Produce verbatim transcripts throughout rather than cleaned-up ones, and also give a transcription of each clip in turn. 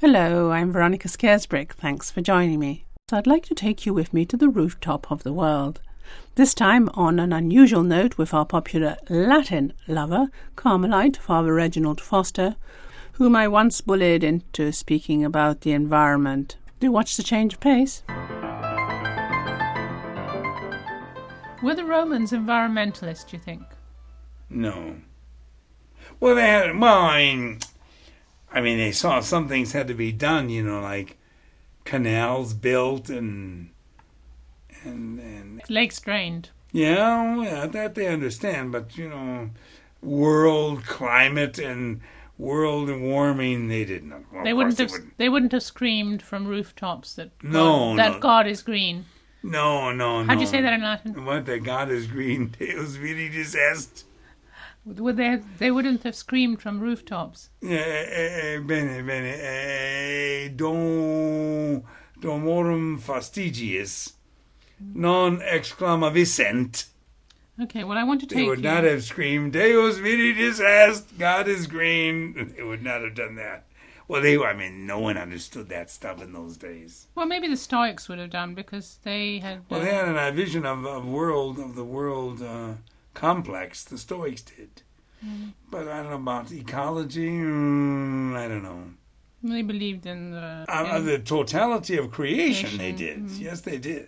Hello, I'm Veronica Scaresbrick. Thanks for joining me. So I'd like to take you with me to the rooftop of the world. This time on an unusual note with our popular Latin lover, Carmelite, Father Reginald Foster, whom I once bullied into speaking about the environment. Do watch the change of pace. Were the Romans environmentalists, do you think? No. Well, they had, well, I mean, I mean, they saw some things had to be done, you know, like canals built and, and, and lakes drained. Yeah, yeah, that they understand, but, you know, world climate and world warming, they didn't. Well, they wouldn't have. They wouldn't. They wouldn't have screamed from rooftops that no, God, that no. God is green. No, no, How'd no. How'd you say that in Latin? What, that God is green, Deus viridis est. Would they? They wouldn't have screamed from rooftops. Eh, eh, bene, bene. Eh, dom, domorum fastigiis, non exclamavissent. Okay, well, I want to take They would you... not have screamed, Deus viridis est, God is green. They would not have done that. Well, they, I mean, no one understood that stuff in those days. Well, maybe the Stoics would have done because they had... Well, uh, they had a vision of, of world, of the world uh, complex. The Stoics did. Mm. But I don't know about ecology. Mm, I don't know. They believed in the... Uh, in the totality of creation, creation. they did. Mm. Yes, they did.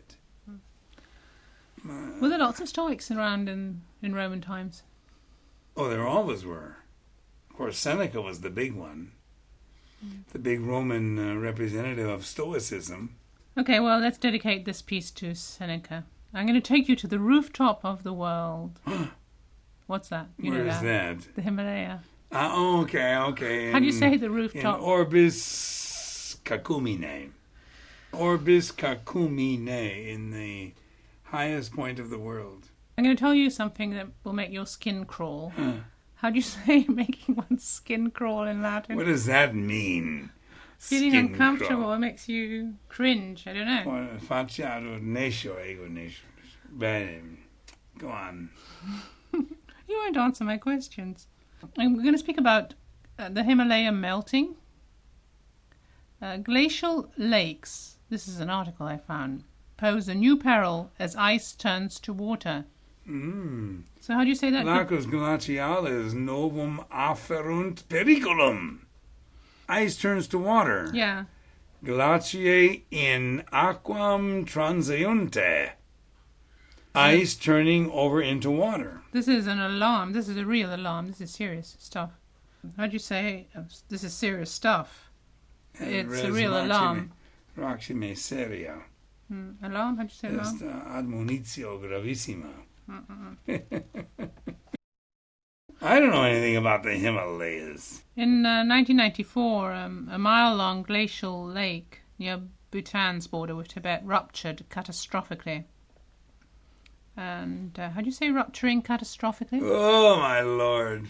Uh, were there lots of Stoics around in, in Roman times? Oh, there always were. Of course, Seneca was the big one. The big Roman uh, representative of Stoicism. Okay, well, let's dedicate this piece to Seneca. I'm going to take you to the rooftop of the world. What's that? You Where know is that? that? The Himalaya. Uh, okay, okay. How do you In- say the rooftop? In Orbis Cacumine. Orbis Cacumine, in the highest point of the world. I'm going to tell you something that will make your skin crawl. How do you say making one's skin crawl in Latin? What does that mean? Feeling Skin uncomfortable. crawl. It makes you cringe. I don't know. Well, Facciato nescio ego nescio. Bene. Go on. You won't answer my questions. I'm going to speak about uh, the Himalaya melting. Uh, glacial lakes, this is an article I found, pose a new peril as ice turns to water. Mm. So how do you say that? Lacus glacialis novum afferunt periculum. Ice turns to water. Yeah. Glaciae in aquam transeunte. Ice turning over into water. This is an alarm. This is a real alarm. This is serious stuff. How do you say uh, this is serious stuff? It's Res a real maxime- alarm. Maxime seria. Hmm. Alarm? How do you say Est alarm? uh, admonitio gravissima. I don't know anything about the Himalayas. In uh, nineteen ninety-four, um, a mile-long glacial lake near Bhutan's border with Tibet ruptured catastrophically. And uh, how do you say rupturing catastrophically? Oh, my Lord.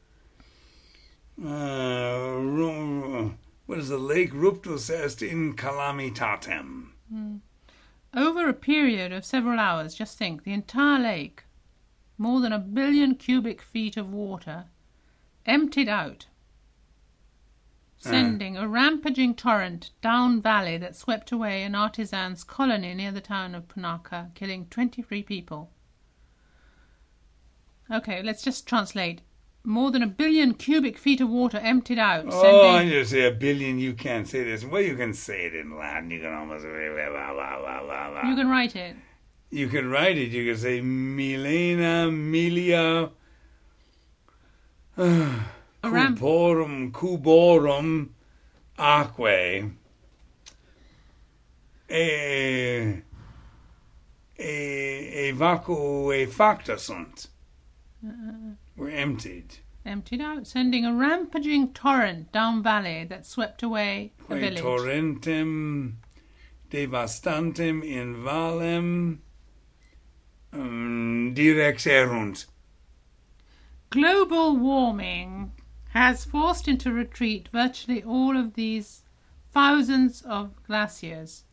Uh, ru- what is the lake? Ruptus est in calamitatem. Mm. Over a period of several hours, just think, the entire lake, more than a billion cubic feet of water, emptied out, sending a rampaging torrent down valley that swept away an artisan's colony near the town of Punakha, killing twenty-three people. Okay, let's just translate. More than a billion cubic feet of water emptied out. Oh, sending... I just say a billion. You can't say this. Well, you can say it in Latin. You can almost say blah, blah, blah, blah, blah, blah. You can write it. You can write it. You can say milena, milia, ram- cuborum, cuborum, aquae, e, e, evacuae facta sunt. Uh, Were emptied. emptied out, sending a rampaging torrent down valley that swept away a Quae village. torrentem devastantem in valem um, direx erunt. Global warming has forced into retreat virtually all of these thousands of glaciers.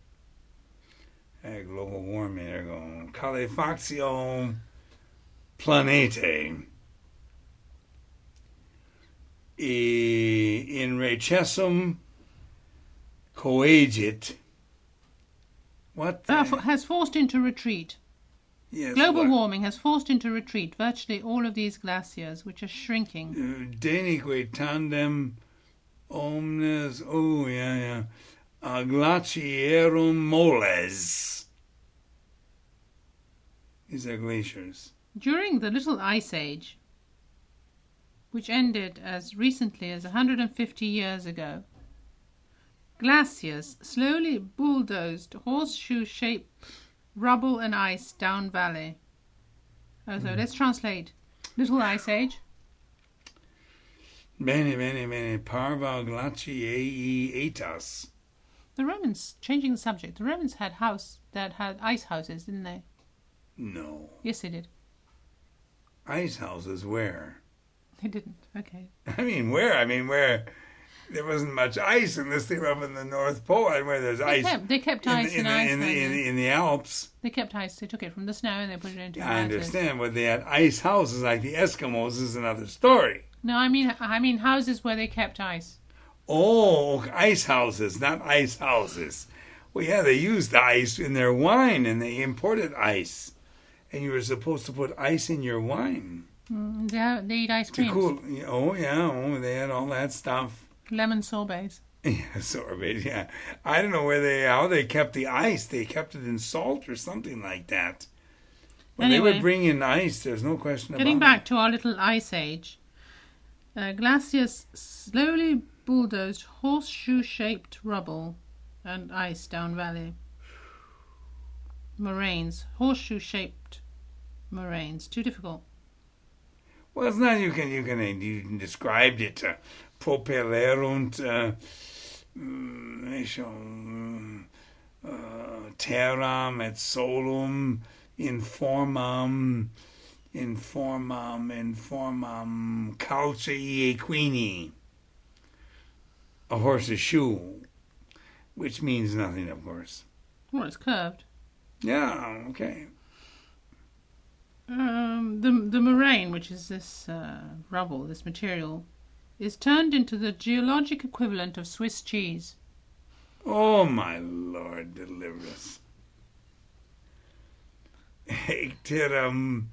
Hey, global warming, they're going. Calefactio planete. E in recessum coagit. What? Uh, the- f- has forced into retreat. yes, Global what? warming has forced into retreat virtually all of these glaciers, which are shrinking. Uh, Denique tandem omnes. Oh, yeah, yeah. Uh, glaciarum moles. These are glaciers. During the Little Ice Age, which ended as recently as one hundred fifty years ago, glaciers slowly bulldozed horseshoe-shaped rubble and ice down valley. Oh, so let's translate. Little Ice Age. Bene, bene, bene. Parva glaciae etas. The Romans, changing the subject, the Romans had house that had ice houses, didn't they? No. Yes, they did. Ice houses where? They didn't. Okay. I mean, where? I mean, where there wasn't much ice unless they were up in the North Pole, and where there's They ice. kept, they kept in, ice the, in, and the, ice. in, the, in, houses. the, in the Alps. They kept ice. They took it from the snow and they put it into I houses. understand, but they had ice houses like the Eskimos is another story. No, I mean, I mean houses where they kept ice. Oh, ice houses, not ice houses. Well, yeah, they used ice in their wine, and they imported ice, and you were supposed to put ice in your wine Mm, they, they eat ice to creams. cool. Oh, yeah, oh, they had all that stuff. Lemon sorbets. Yeah, sorbet. Yeah, I don't know where they how they kept the ice. They kept it in salt or something like that. When Anyway, they would bring in ice, there's no question about it. Getting back to our little ice age, uh, glaciers slowly bulldozed horseshoe-shaped rubble and ice down valley. Moraines, horseshoe-shaped moraines. Too difficult. Well, it's not. You can you can you can described it. Uh, propellerunt uh, mm, uh, terram et solum in formam in formam in formam calcei equini. A horse's shoe, which means nothing, of course. Well, it's curved. Yeah. Okay. Um, the the moraine, which is this uh, rubble, this material, is turned into the geologic equivalent of Swiss cheese. Oh my Lord, deliver us. Ecterum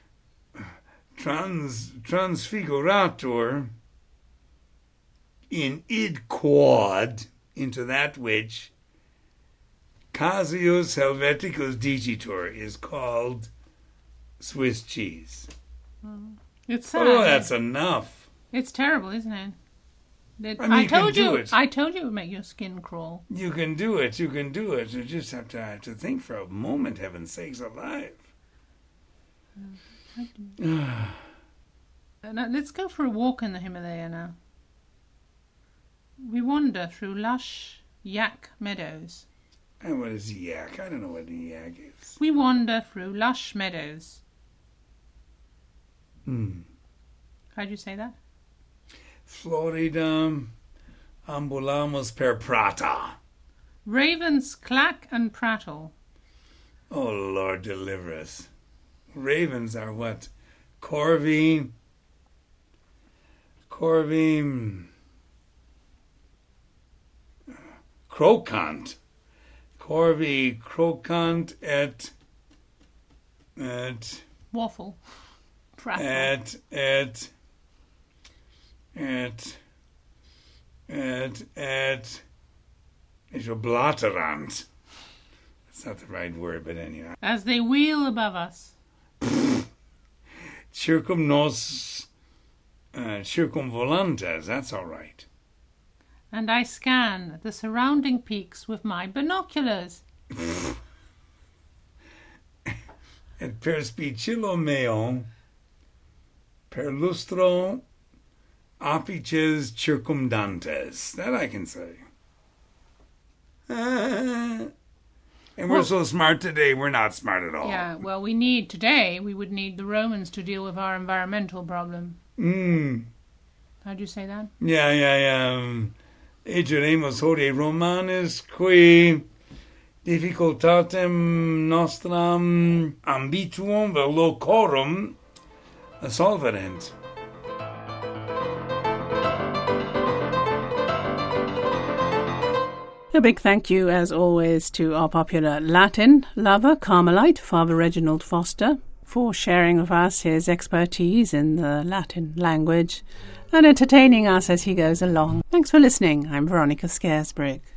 trans transfigurator in id quod into that which Casius Helveticus digitor is called Swiss cheese. It's sad. Oh, that's enough. It's terrible, isn't it? That- I mean, I you can told do you. it. I told you it would make your skin crawl. You can do it. You can do it. You just have to have to think for a moment. Heaven's sakes alive. Uh, now, let's go for a walk in the Himalaya now. We wander through lush yak meadows. And what is yak? I don't know what yak is. We wander through lush meadows. Hmm. How'd you say that? Florida ambulamos per prata. Ravens clack and prattle. Oh, Lord, deliver us. Ravens are what? Corvi. Corvi. Crocant. Corvi crocant et. Et. Waffle. Prattle. Et. Et. Et. Et. Et. It's a blatterant. That's not the right word, but anyway. As they wheel above us. Circumnos. Uh, circumvolantes. That's all right. And I scan the surrounding peaks with my binoculars. Et per spicillo meo, per lustro apices circumdantes. That I can say. Uh, and we're Well- so smart today, we're not smart at all. Yeah, well, we need, today, we would need the Romans to deal with our environmental problem. Mm. How'd you say that? Yeah, yeah, yeah. Um, Egeremus hodie Romanis qui difficultatem nostram ambituum velocorum solverent. A big thank you, as always, to our popular Latin lover, Carmelite, Father Reginald Foster, for sharing with us his expertise in the Latin language and entertaining us as he goes along. Thanks for listening. I'm Veronica Scaresbrick.